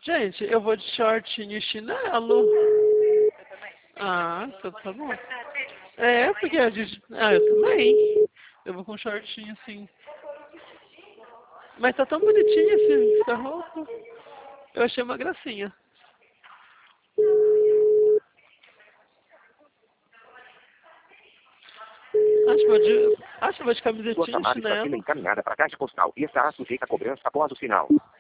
Gente, eu vou de shortinho e chinelo. Ah, então tá bom. É, porque a gente... Ah, eu também. Eu vou com shortinho assim. Mas tá tão bonitinha essa roupa. Eu achei uma gracinha. Acho que vou de Sua camisetinha e chamada está sendo chinelo. encaminhada para a caixa postal e estará sujeita a cobrança após o sinal.